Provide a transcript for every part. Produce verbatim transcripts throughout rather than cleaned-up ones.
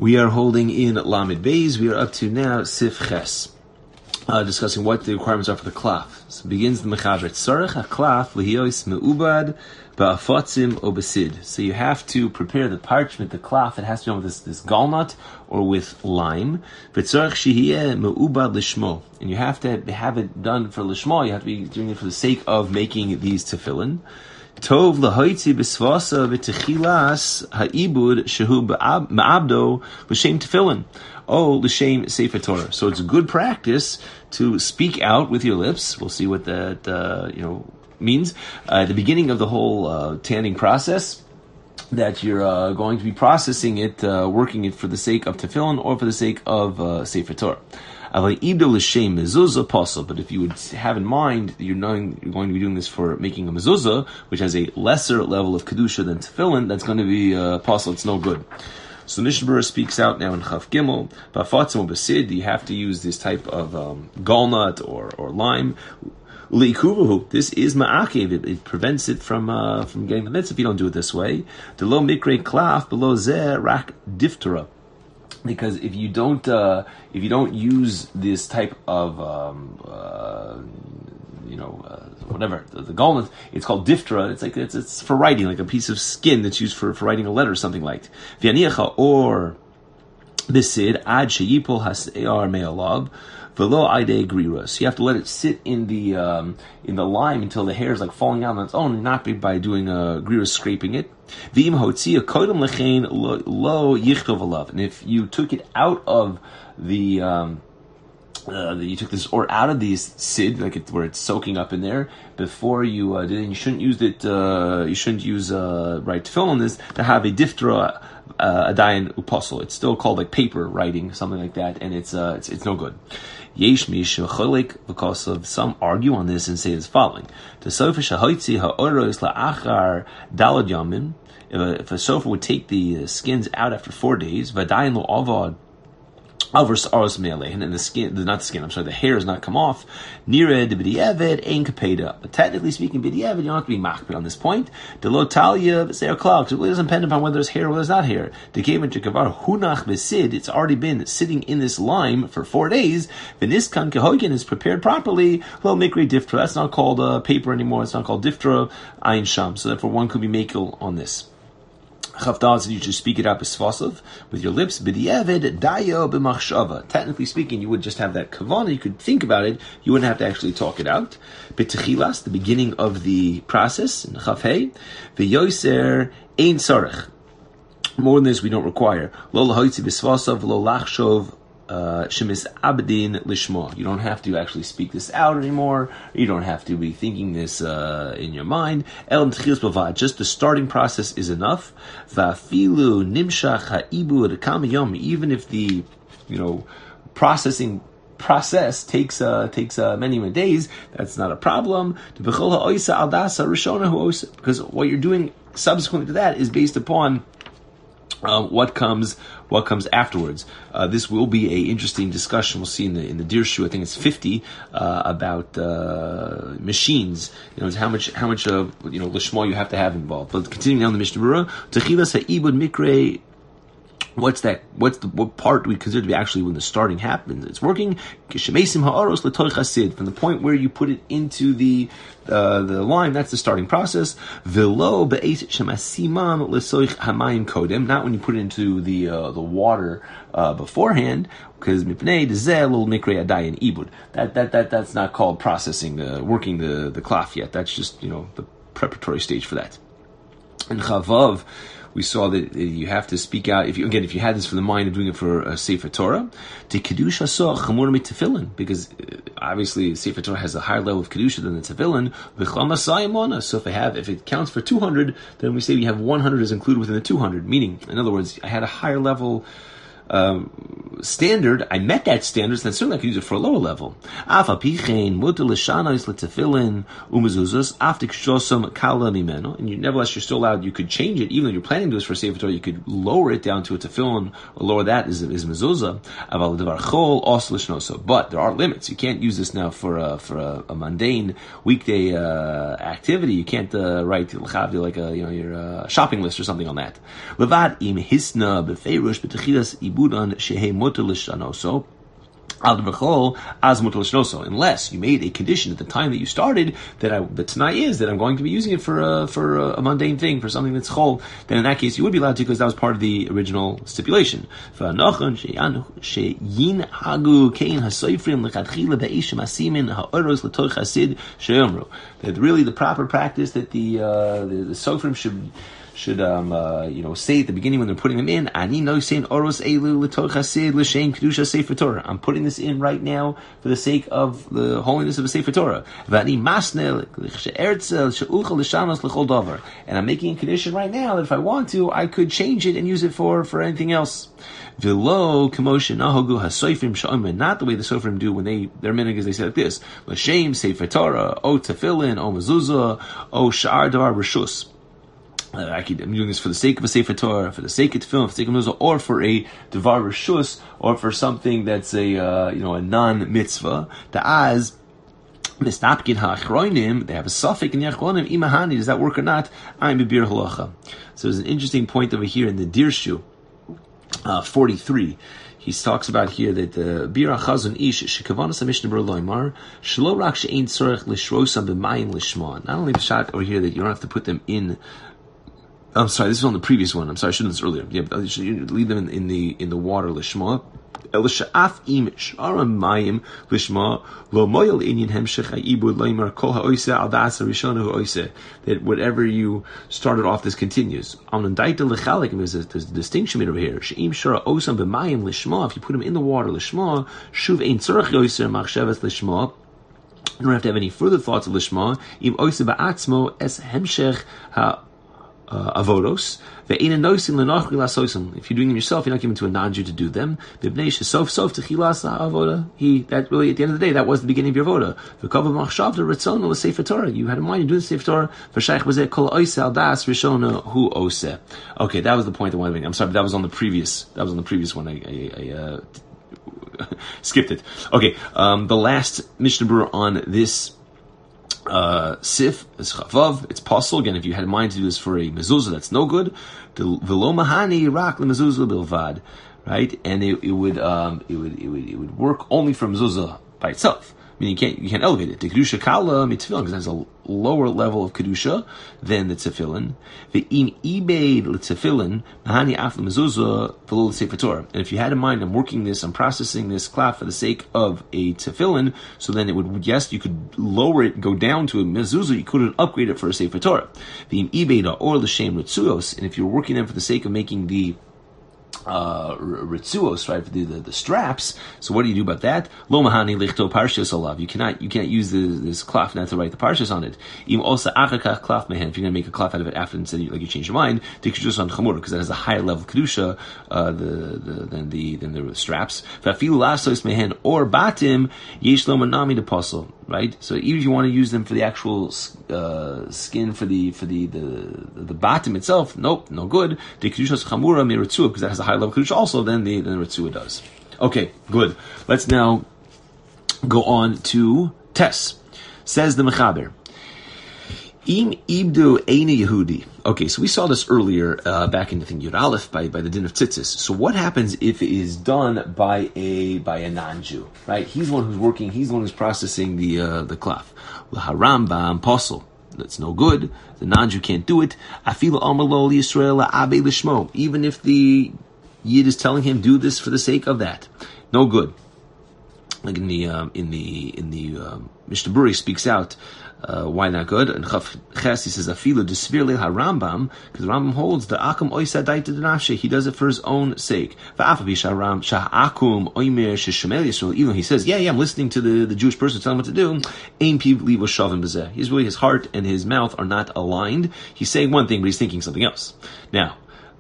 We are holding in Lamed Beis. We are up to now Sif Ches, uh, discussing what the requirements are for the klaf. So it begins the Mechaber. Tzarech haklaf lihiyos me'ubad ba'afotzim o besid. So you have to prepare the parchment, the klaf. It has to be done with this, this galnut or with lime. V'tzarech shehiyeh me'ubad lishmo. And you have to have it done for lishmo. You have to be doing it for the sake of making these tefillin. Tov lahoitzi b'svasa v'techilas ha'ibud shehu ma'abdo l'shem tefillin. Oh, l'shem sefer Torah. So it's a good practice to speak out with your lips. We'll see what that uh, you know means uh, at the beginning of the whole uh, tanning process. That you're uh, going to be processing it, uh, working it for the sake of tefillin or for the sake of uh, sefer Torah. But if you would have in mind that you're, knowing, you're going to be doing this for making a mezuzah, which has a lesser level of kedusha than tefillin, that's going to be uh, possible. It's no good. So Mishnah Berurah speaks out now in Chaf Gimel. Ba'afotzim b'sid, you have to use this type of um, galnut or or lime. Leikuvahu, this is ma'akev. It, it prevents it from uh, from getting the mitzvah if you don't do it this way. The lo mikre klaf below zeh rak diftera. Because if you don't, uh, if you don't use this type of, um, uh, you know, uh, whatever the, the galnut, it's called diphthera. It's like it's it's for writing, like a piece of skin that's used for, for writing a letter or something like. V'yaniacha or bisid ad sheyipol has'ear me'alav v'lo aidei grira. So you have to let it sit in the um, in the lime until the hair is like falling out on its own, and not by, by doing a grira, scraping it. V'im hotzia kodem lechein lo yichtov alav. And if you took it out of the um, uh, you took this or out of these sid, like it, where it's soaking up in there, before you uh, did it, you shouldn't use it. Uh, you shouldn't use uh, right tefillin on this to have a diphthera. Uh, adayin uposel. It's still called like paper writing, something like that, and it's uh, it's it's no good. Yesh mish cholik, because of some argue on this and say as following: the sofer shahoitzi haoros laachar dalad yamin. If a sofer would take the skins out after four days, v'adayin lo avad. And the skin, not the skin, I'm sorry, the hair has not come off. Nira de b'di'evet ein kapeda. But technically speaking, b'di'evet, you don't have to be machpid on this point. De lo talia v'seir klal, because it really doesn't depend upon whether there's hair or whether there's not hair. De kevan jekavar hunach b'sid, it's already been sitting in this lime for four days. V'niskan kehoikin is prepared properly. Lo mikri diphthera, that's not called uh, paper anymore, it's not called diphthera, ayin sham. So therefore one could be makel on this. Chavdal said you should speak it out b'svasav, with your lips. B'di'evid dayo b'machshava. Technically speaking, you would just have that kavana. You could think about it. You wouldn't have to actually talk it out. B'techilas, the beginning of the process. In Chav Hey, v'yoser ein tzarech. More than this, we don't require. Lo lahoitzi b'svasav, lo lachshov. Shemis abedin lishma. You don't have to actually speak this out anymore. You don't have to be thinking this uh, in your mind. El t'chilas bavad. Just the starting process is enough. Vafilu nimshach ha'ibud kamayom. Even if the, you know, processing process takes uh, takes uh, many many days, that's not a problem. Because what you're doing subsequent to that is based upon Uh, what comes, what comes afterwards. Uh, this will be a interesting discussion. We'll see in the in the Dirshu. I think it's fifty uh, about uh, machines. You know, how much how much of uh, you know lishma you have to have involved. But continuing down the Mishnah Berurah, techilas ha'ibud mikre. What's that? What's the what part do we consider to be actually when the starting happens? It's working from the point where you put it into the uh, the lime. That's the starting process. Not when you put it into the uh, the water uh, beforehand, because that that that that's not called processing the working the the klaf yet. That's just you know the preparatory stage for that. And chavav, we saw that you have to speak out. If you again, if you had this for the mind of doing it for a Sefer Torah, to kedusha so chamur mitefillin, because obviously Sefer Torah has a higher level of kedusha than the tefillin. So if I have, if it counts for two hundred, then we say we have one hundred is included within the two hundred. Meaning, in other words, I had a higher level um, standard, I met that standard, so then certainly I could use it for a lower level. And you, nevertheless, you're still allowed, you could change it, even though you're planning to do this for Sefer Torah, you could lower it down to a tefillin, or lower that is, is mezuzah. But there are limits. You can't use this now for a, for a, a mundane weekday uh, activity. You can't uh, write like a, you know, your uh, shopping list or something on that. Levad im hisna befeirush b'techilas ibudan shehei muter l'shanoso. Unless you made a condition at the time that you started that I, the Tanai is that I'm going to be using it for a, for a, a mundane thing, for something that's chol, then in that case you would be allowed to, because that was part of the original stipulation. That really the proper practice that the uh, the, the Sofrim should should um uh, you know say at the beginning when they're putting them in, Ani no saying oros elu l'tor chasid l'shem kedusha sefer Torah. I'm putting this in right now for the sake of the holiness of a sefer Torah. V'ani masne l'she'ertzel she'uchal l'shanos l'chol davar. And I'm making a condition right now that if I want to, I could change it and use it for for anything else. V'lo k'moshe nahogu hasoifrim sha'omer. Not the way the sofrim do when they their minhag is they say like this: l'shem sefer Torah, o tefillin, o mezuzah, o sha'ar davar rishus. Uh, I'm doing this for the sake of a Sefer Torah, for the sake of tefillin, for the sake of mezuzah, or for a devar rishus, or for something that's a uh, you know a non-mitzvah. Ta'az mistapkin ha'achroinim, they have a suffix in the achronim. Imahani, does that work or not? I'm bibir halacha. So there's an interesting point over here in the Dirshu uh, forty-three. He talks about here that the bira chazon ish shekavanas hamishna ber loymar shelo rak she'ein tzorech lishrosam b'mayim lishma. Not only the shot over here that you don't have to put them in. I'm sorry, this is on the previous one. I'm sorry, I should have done this earlier. Yeah, you should leave them in, in the in the water lishma. Elisha'af im shara mayim lishma lo moyel inyan hemshech ha'ibud loymar kol ha'oiseh al da'asa rishona ha'oiseh. That whatever you started off, this continues. Amnandaita lechalik, there's a distinction made over here. She'im shara osam b'mayim lishma. If you put them in the water lishma, shuv ein tzorach yoiser machsheves lishma. You don't have to have any further thoughts of lishma. Im oiseh ba'atzmo es hemshech ha. Uh, avodos. If you're doing them yourself, you're not given to a non-Jew to do them. He, that really, at the end of the day, that was the beginning of your avoda. You had in mind, you do the Sefer Torah. Okay, that was the point I wanted to make. I'm sorry, but that was on the previous, that was on the previous one. I, I, I uh, skipped it. Okay, um, the last Mishnah Berurah on this Uh, sif is chavav. It's possible again if you had in mind to do this for a mezuzah. That's no good. The velo mahani rak le mezuzah bilvad, right? And it, it would um it would it would it would work only for mezuzah by itself. I mean, you can't you can't elevate it. The kedusha kala mitzvah because it has a lower level of kedusha than the tefillin. The im ibeid tefillin mahani af mezuzah v'lo sefer Torah. And if you had in mind, I'm working this, I'm processing this klaf for the sake of a tefillin, so then it would, yes, you could lower it, go down to a mezuzah. You couldn't upgrade it for a sefer Torah. The im ibeid or l'shem ritzuos. And if you're working them for the sake of making the uh ritzuos, right, for the, the the straps. So what do you do about that? Lo mahani lichto parshas alav. You cannot you can't use the, this cloth not to write the parshas on it. Im also achakach cloth mehen. If you're going to make a cloth out of it after instead of, like you change your mind, take kedusha on chamura because that has a higher level of kedusha uh, the, the than the than the straps. V'afilu lasos mehen or batim yesh lo manami de posel. Right, so even if you want to use them for the actual uh, skin for the for the the the bottom itself, nope, no good. The kedusha chamura miritzua because that has a high level of kedusha also than the than the ritzua does. Okay, good. Let's now go on to Tes. Says the Mechaber. Im ibdu eini Yehudi. Okay, so we saw this earlier uh, back in I think Yud Aleph by, by the din of tzitzis. So what happens if it is done by a by a non-Jew? Right, he's the one who's working. He's the one who's processing the uh, the klaf. L'harambam posel. That's no good. The non-Jew can't do it. Afilu amalo Yisrael abe lishmo. Even if the Yid is telling him do this for the sake of that, no good. Like in the um, in the in the um, Mishnah Berurah speaks out. Uh, why not good? And Chav Ches, he says, Afilu desvir le harambam, because the Rambam holds the Akum oisa daita denafshe. He does it for his own sake. Va'afavi sharam shah akum oimer sheshemel Yisrael. Even though he says, yeah, yeah, I'm listening to the, the Jewish person telling him what to do. Ein piv livo shavim b'zeh. He's really, his heart and his mouth are not aligned. He's saying one thing, but he's thinking something else. Now,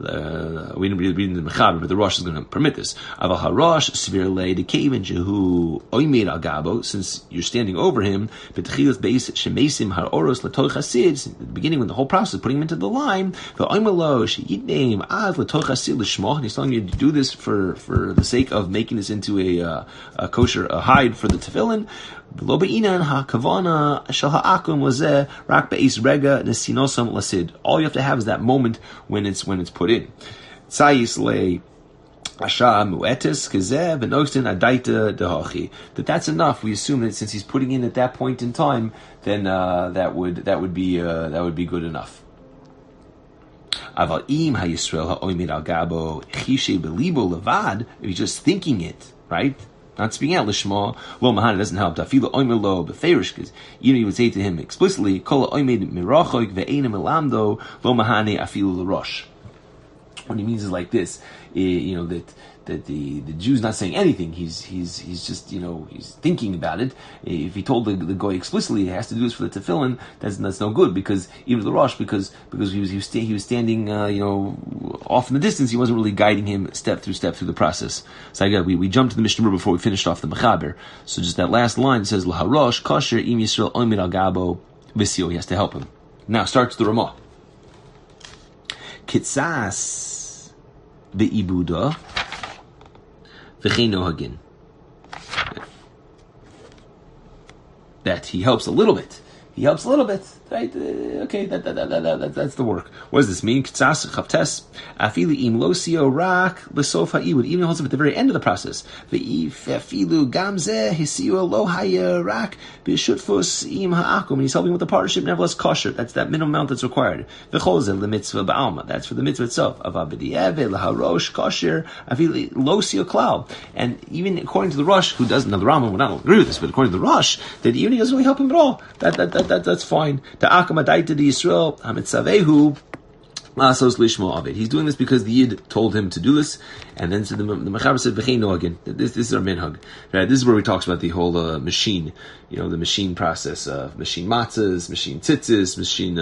Uh, we didn't read, read in the Mechaber, but the Rosh is going to permit this. Aval harosh svir le de kaven jehu oimed al gabo, since you're standing over him, betchilas beis shemesim haroros letoch hasid. At the beginning, when the whole process of putting him into the line, the oimelo sheyidneim ad letoch hasid l'shmoch, and he's telling you to do this for for the sake of making this into a, uh, a kosher a hide for the tefillin. Lo be'inan ha'kavana shel ha'akum lazeh rak be'is rega nesinosam lasid. All you have to have is that moment when it's when it's put in. Tzayis le asha muetes kazeh v'noxtin adaita dehachi. That that's enough. We assume that since he's putting in at that point in time, then uh, that would that would be uh, that would be good enough. Aval im ha'yisrael ha'oimid al gabo chishe belibo levad. If he's just thinking it, right? Not speaking out l'shma, lo mahane doesn't help. Tafila oimer lo beferish, because even he would say to him explicitly, kol oimed mirachoik ve'ena melamdo lo mahane afilu l'rosh. What he means is like this, you know, that that the, the Jew's not saying anything. He's he's he's just, you know, he's thinking about it. If he told the, the guy explicitly he has to do this for the tefillin, that's that's no good, because even the Rosh, because because he was he was, sta- he was standing uh, you know, off in the distance. He wasn't really guiding him step through step through the process. So I got we, we jumped to the Mishnah before we finished off the Mechaber. So just that last line says Laharosh kosher im Yisrael oimid al gabo visio. He has to help him. Now starts the Ramah. Kitzas be'ibuda v'chein nohagin. That he helps a little bit. He helps a little bit, right? Uh, okay, that, that, that, that, that, that's the work. What does this mean? K'tzas chavtes afili im losio rak l'sof ha'ibud. Even holds him at the very end of the process. Ve'if afilu gamzeh hisio lo haya rak b'shutfus im ha'akum. And he's helping with the partnership, nevertheless kosher. That's that minimum amount that's required. V'cholzeh l'mitzvah ba'alma. That's for the mitzvah itself. Avabediyeve l'harosh kosher afili losio klal. And even according to the Rosh, who doesn't know the Rambam, would not agree with this, but according to the Rosh, that even he doesn't really help him at all. That that that, that that's fine. The akam adaita de Yisrael hamitzavehu lasos lishmo avid. He's doing this because the Yid told him to do this, and then so the, the Mechaber said v'chein nohagin. This this is our minhag. Right? This is where he talks about the whole uh, machine. You know, the machine process of uh, machine matzahs, machine tzitzis, machine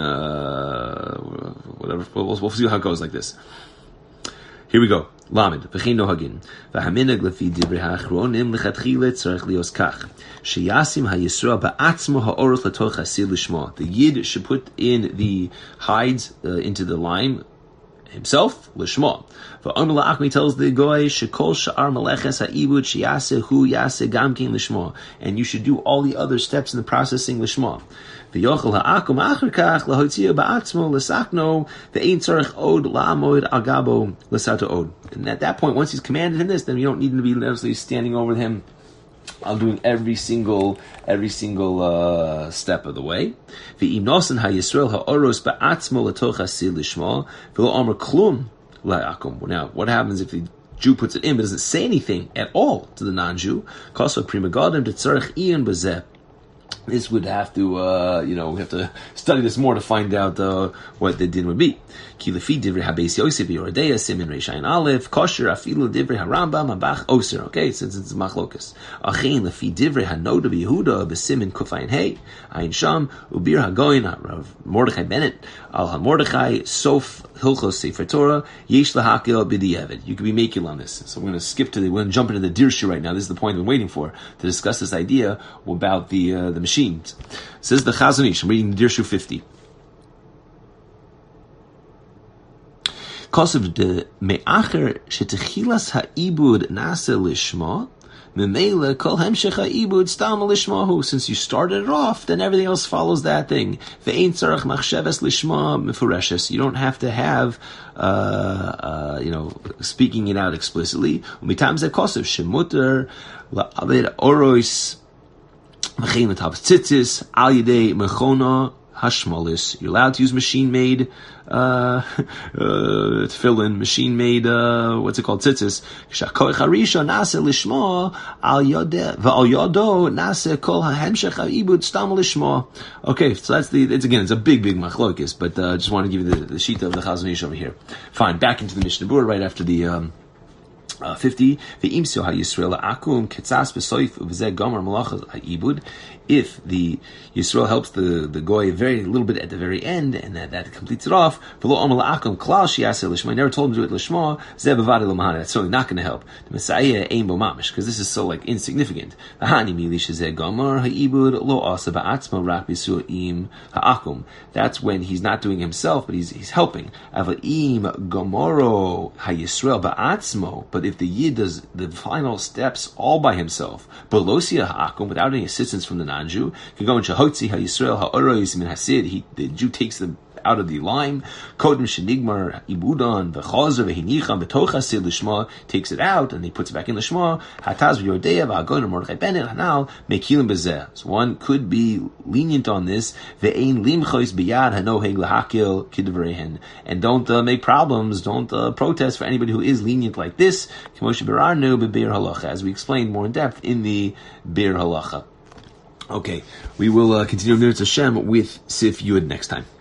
uh, whatever. We'll, we'll see how it goes like this. Here we go. Lamed v'chein nohagin v'haminag lefi divrei ha'achronim lechatchila tzarich lios kach sheyasim ha'yisrael ba'atzmo ha'orot latoch hasid lishma. The Yid should put in the hides uh, into the lime himself lishma. V'omer la'achmi tells the goy shekol sha'ar meleches ha'ibud sheyaseh hu yaseh gamkein lishma, and you should do all the other steps in the processing lishma. V'yochel ha'akum acher kach lahotzia ba'atzmo l'sakno ve'ein tzarich od la'amod agabo l'sato od. And at that point, once he's commanded him this, then you don't need to be necessarily standing over him. I'm doing every single every single uh, step of the way. V'im nosen ha'yisrael ha'oros ba'atzmo l'toch hasid lishma v'lo omer klum la'akum. Now, what happens if the Jew puts it in but doesn't say anything at all to the non-Jew? Koso prima gadam detzarich iyan bazeh. This would have to, uh, you know, we have to study this more to find out uh, what the din would be. Ki lefi divrei habeis Yosef Yoredeya simin reishayin aleph kosher afilu divrei harambam abach oser. Okay, since it's machlokas. Achein lefi divrei hanoda b'Yehuda b'simin kufayin hey ayin sham ubir hagoyin Rav Mordechai Bennett al haMordechai sof hilchos sefer Torah yesh lahakil b'diavad. You could be makil on this. So we're going to skip to the, we're going to jump into the dirshu right now. This is the point we're waiting for to discuss this idea about the uh, the machines. Says the Chazon Ish. I'm reading dirshu fifty. Kosev de me'acher shetechilas ha'ibud nase lishma memele kol hemshech ha'ibud stam lishmahu. Since you started it off, then everything else follows that thing. Ve'ein tzarach machsheves lishma mefureshes. You don't have to have, uh, uh, you know, speaking it out explicitly. Umitam ze kosev shemuter la'aved orois v'chein l'tabes tzitzis al yedei mechona hashmalis. You're allowed to use machine-made uh, uh, tefillin, machine-made, uh, what's it called, tzitzis. Sh'hakoich harisha nase lishma al yodeh v'al yodo nase kol ha'hemshech ha'ibud stam lishma. Okay, so that's the, it's again, it's a big, big machlokes, but I uh, just want to give you the, the sheet of the Chazon Ish over here. Fine, back into the Mishnah Berurah right after the, um, Uh, fifty. Ve'imso ha'Yisrael akum ketzas b'soif uvzeh gomer malachas ha'ibud. If the Yisrael helps the the goy a very little bit at the very end, and that, that completes it off, v'lo omer la'akum klal shi'aseh lishma. I never told him to do it lishma. Zeh b'vadi l'mahane. That's certainly not going to help. The Messiah aim bo mamish, because this is so like insignificant. V'hani milish zeh gomer ha'ibud lo asa ba'atzma rak b'su'im ha'akum. That's when he's not doing himself, but he's he's helping. Ava'im gomoro ha'Yisrael ba'atzmo. But if the Yid does the final steps all by himself, belosia ha'akum, without any assistance from the non-Jew, can go into hotzi ha'Yisrael ha'orois min hasid. He the Jew takes them out of the lime. Kodem shenigmar ibudan v'chazer v'hinichan b'toch hasid l'shma, takes it out and he puts it back in l'shma. Hataz v'yordea v'agon Mordechai Bennett hanal mekilim bezeh. So one could be lenient on this. Ve'ein limchois b'yad hanoheg lahakil kidvrehen, and don't uh, make problems, don't uh, protest for anybody who is lenient like this. K'moshe berarnu b'beir halacha, as we explained more in depth in the beir halacha. Okay, we will uh, continue Nirtz Hashem with Sif Yud next time.